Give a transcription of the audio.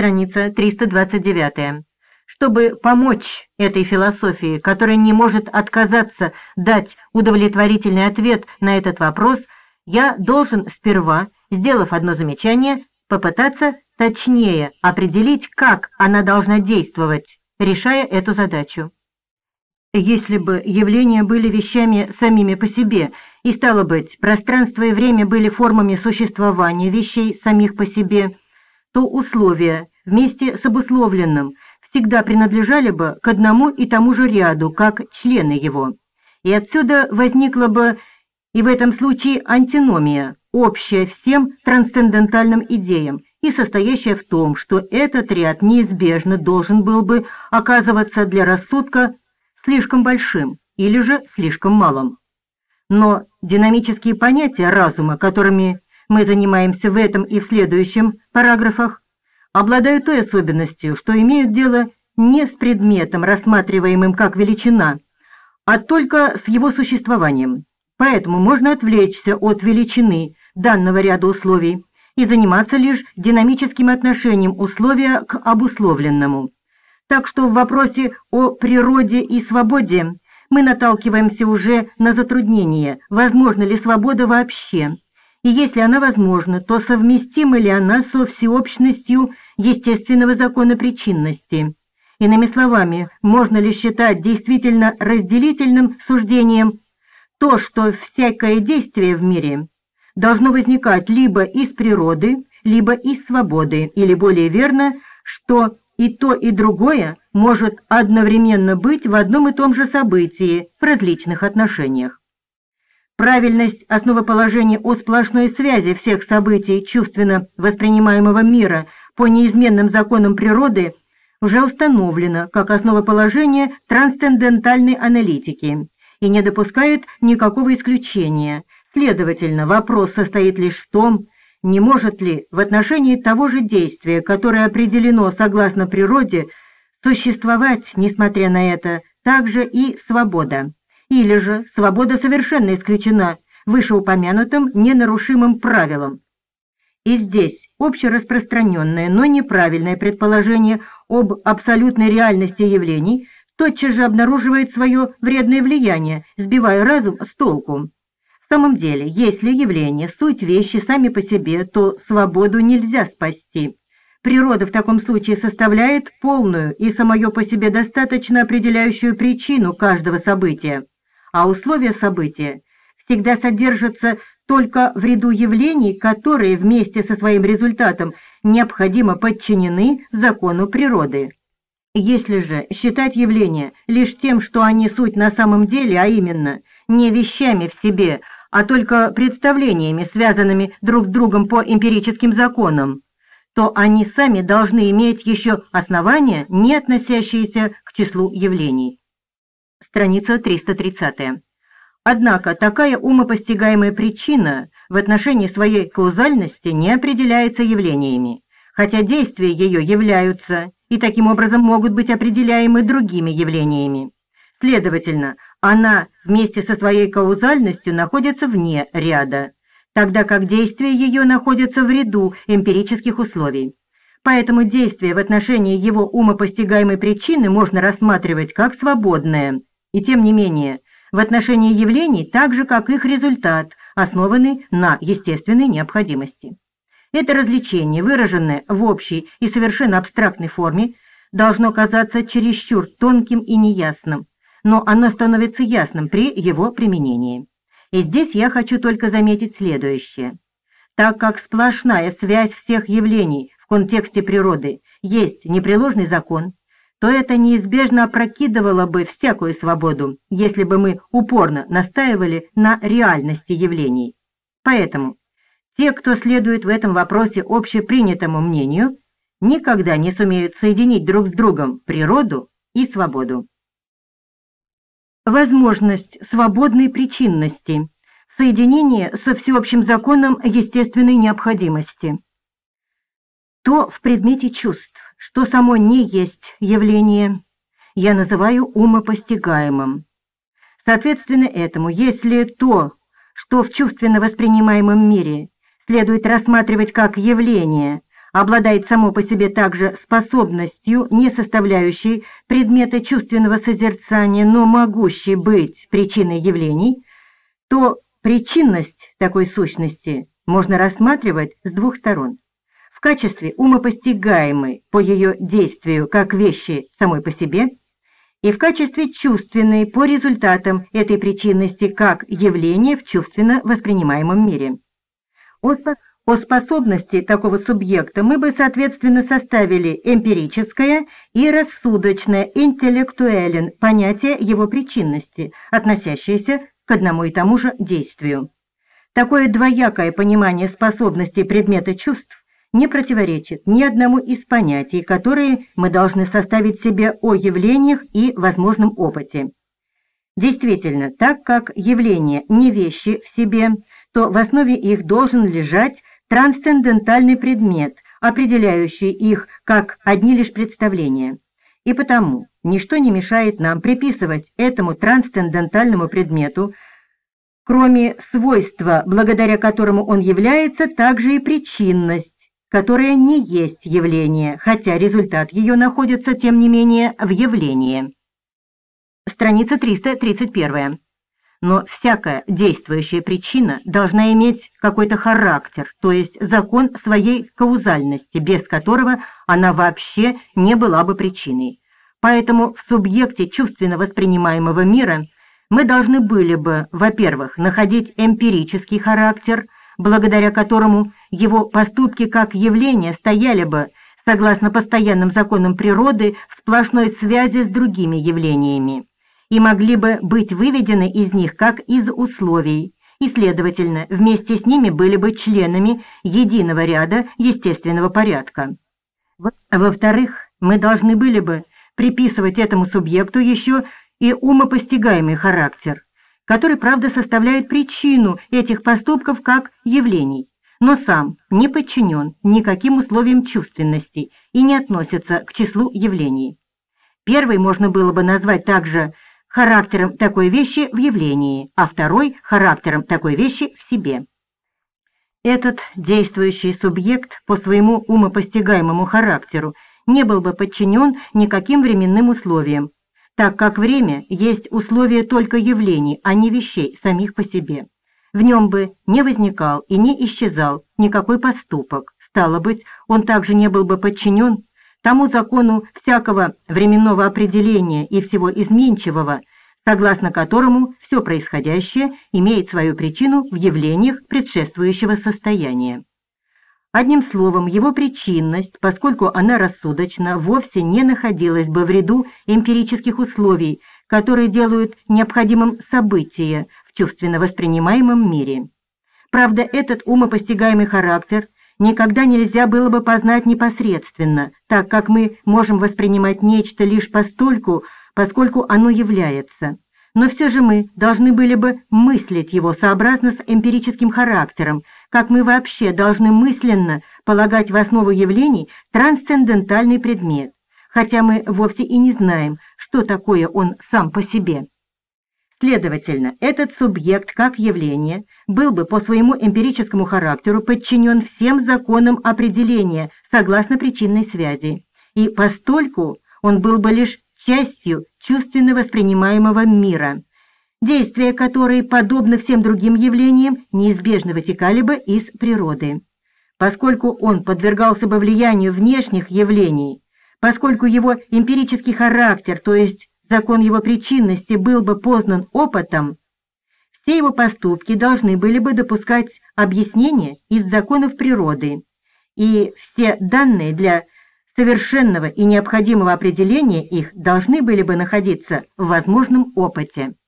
Страница 329. Чтобы помочь этой философии, которая не может отказаться дать удовлетворительный ответ на этот вопрос, я должен сперва, сделав одно замечание, попытаться точнее определить, как она должна действовать, решая эту задачу. Если бы явления были вещами самими по себе, и, стало быть, пространство и время были формами существования вещей самих по себе, то условия вместе с обусловленным всегда принадлежали бы к одному и тому же ряду, как члены его. И отсюда возникла бы и в этом случае антиномия, общая всем трансцендентальным идеям, и состоящая в том, что этот ряд неизбежно должен был бы оказываться для рассудка слишком большим или же слишком малым. Но динамические понятия разума, которыми мы занимаемся в этом и в следующем параграфах, обладают той особенностью, что имеют дело не с предметом, рассматриваемым как величина, а только с его существованием. Поэтому можно отвлечься от величины данного ряда условий и заниматься лишь динамическим отношением условия к обусловленному. Так что в вопросе о природе и свободе мы наталкиваемся уже на затруднение, возможна ли свобода вообще, и если она возможна, то совместима ли она со всеобщностью естественного закона причинности. Иными словами, можно ли считать действительно разделительным суждением то, что всякое действие в мире должно возникать либо из природы, либо из свободы, или более верно, что и то, и другое может одновременно быть в одном и том же событии в различных отношениях. Правильность основоположения о сплошной связи всех событий чувственно воспринимаемого мира по неизменным законам природы уже установлена как основоположение трансцендентальной аналитики и не допускает никакого исключения. Следовательно, вопрос состоит лишь в том, не может ли в отношении того же действия, которое определено согласно природе, существовать, несмотря на это, также и свобода, или же свобода совершенно исключена вышеупомянутым ненарушимым правилом. И здесь общераспространенное, но неправильное предположение об абсолютной реальности явлений тотчас же обнаруживает свое вредное влияние, сбивая разум с толку. В самом деле, если явления — суть вещи сами по себе, то свободу нельзя спасти. Природа в таком случае составляет полную и самое по себе достаточно определяющую причину каждого события, а условия события всегда содержатся только в ряду явлений, которые вместе со своим результатом необходимо подчинены закону природы. Если же считать явления лишь тем, что они суть на самом деле, а именно не вещами в себе, а только представлениями, связанными друг с другом по эмпирическим законам, то они сами должны иметь еще основания, не относящиеся к числу явлений. Страница 330. Однако такая умопостигаемая причина в отношении своей каузальности не определяется явлениями, хотя действия ее являются и таким образом могут быть определяемы другими явлениями. Следовательно, она вместе со своей каузальностью находится вне ряда, тогда как действия ее находятся в ряду эмпирических условий. Поэтому действие в отношении его умопостигаемой причины можно рассматривать как свободное, и тем не менее, в отношении явлений так же, как их результат, основанный на естественной необходимости. Это различение, выраженное в общей и совершенно абстрактной форме, должно казаться чересчур тонким и неясным, но оно становится ясным при его применении. И здесь я хочу только заметить следующее. Так как сплошная связь всех явлений в контексте природы есть непреложный закон, то это неизбежно опрокидывало бы всякую свободу, если бы мы упорно настаивали на реальности явлений. Поэтому те, кто следует в этом вопросе общепринятому мнению, никогда не сумеют соединить друг с другом природу и свободу. Возможность свободной причинности в соединении со всеобщим законом естественной необходимости. То в предмете чувств, что само не есть явление, я называю умопостигаемым. Соответственно этому, если то, что в чувственно воспринимаемом мире следует рассматривать как явление, обладает само по себе также способностью, не составляющей предмета чувственного созерцания, но могущей быть причиной явлений, то причинность такой сущности можно рассматривать с двух сторон. В качестве умопостигаемой по ее действию как вещи самой по себе, и в качестве чувственной по результатам этой причинности как явления в чувственно воспринимаемом мире. О способности такого субъекта мы бы, соответственно, составили эмпирическое и рассудочное интеллектуэлен понятие его причинности, относящееся к одному и тому же действию. Такое двоякое понимание способностей предмета чувств не противоречит ни одному из понятий, которые мы должны составить себе о явлениях и возможном опыте. Действительно, так как явления не вещи в себе, то в основе их должен лежать трансцендентальный предмет, определяющий их как одни лишь представления. И потому ничто не мешает нам приписывать этому трансцендентальному предмету, кроме свойства, благодаря которому он является, также и причинность, которая не есть явление, хотя результат ее находится, тем не менее, в явлении. Страница 331. Но всякая действующая причина должна иметь какой-то характер, то есть закон своей каузальности, без которого она вообще не была бы причиной. Поэтому в субъекте чувственно воспринимаемого мира мы должны были бы, во-первых, находить эмпирический характер, благодаря которому его поступки как явления стояли бы, согласно постоянным законам природы, в сплошной связи с другими явлениями, и могли бы быть выведены из них как из условий, и, следовательно, вместе с ними были бы членами единого ряда естественного порядка. Во-вторых, мы должны были бы приписывать этому субъекту еще и умопостигаемый характер, который, правда, составляет причину этих поступков как явлений, но сам не подчинен никаким условиям чувственности и не относится к числу явлений. Первый можно было бы назвать также характером такой вещи в явлении, а второй — характером такой вещи в себе. Этот действующий субъект по своему умопостигаемому характеру не был бы подчинен никаким временным условиям, так как время есть условие только явлений, а не вещей самих по себе. В нем бы не возникал и не исчезал никакой поступок, стало быть, он также не был бы подчинен тому закону всякого временного определения и всего изменчивого, согласно которому все происходящее имеет свою причину в явлениях предшествующего состояния. Одним словом, его причинность, поскольку она рассудочна, вовсе не находилась бы в ряду эмпирических условий, которые делают необходимым событие в чувственно воспринимаемом мире. Правда, этот умопостигаемый характер никогда нельзя было бы познать непосредственно, так как мы можем воспринимать нечто лишь постольку, поскольку оно является. Но все же мы должны были бы мыслить его сообразно с эмпирическим характером, как мы вообще должны мысленно полагать в основу явлений трансцендентальный предмет, хотя мы вовсе и не знаем, что такое он сам по себе. Следовательно, этот субъект как явление был бы по своему эмпирическому характеру подчинен всем законам определения согласно причинной связи, и постольку он был бы лишь частью чувственно воспринимаемого мира, действия которой, подобно всем другим явлениям, неизбежно вытекали бы из природы. Поскольку он подвергался бы влиянию внешних явлений, поскольку его эмпирический характер, то есть закон его причинности, был бы познан опытом, все его поступки должны были бы допускать объяснение из законов природы, и все данные для совершенного и необходимого определения их должны были бы находиться в возможном опыте.